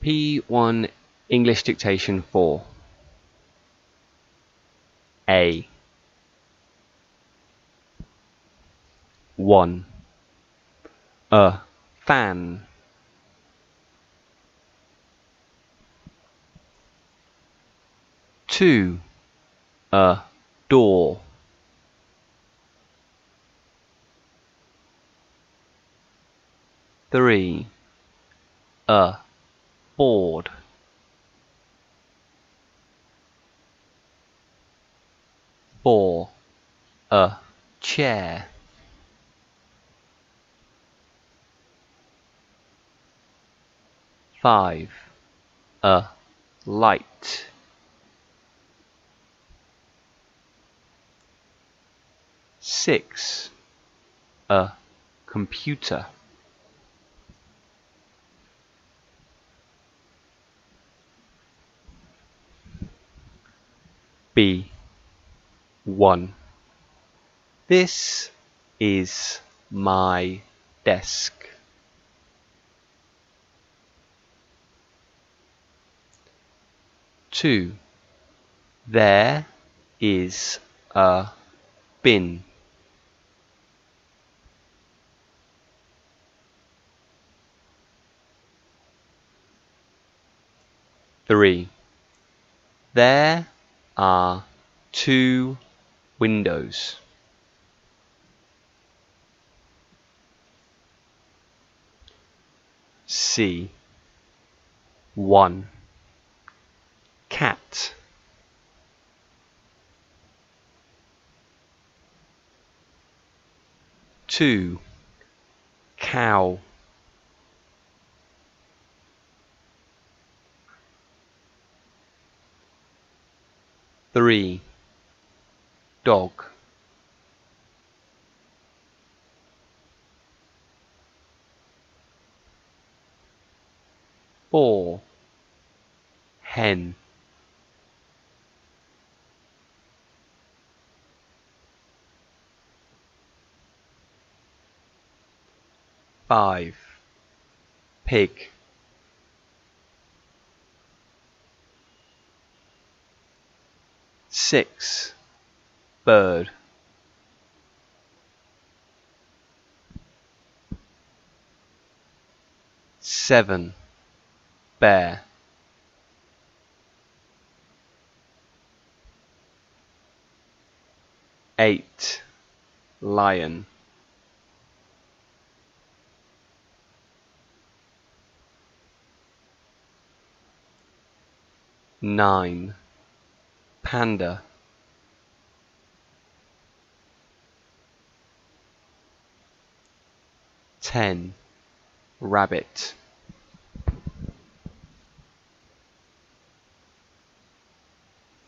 P1 English Dictation 4. A. 1. A fan. 2. A door. 3. A board. 4. A chair. 5. A light. 6. A computer. B. 1. This is my desk. 2. There is a bin. 3. There are 2 windows. 1. Cat. 2. Cow. 3. Dog. 4. Hen. 5. Pig. 6. Bird. 7. Bear. 8. Lion. 9. Panda. 10. Rabbit.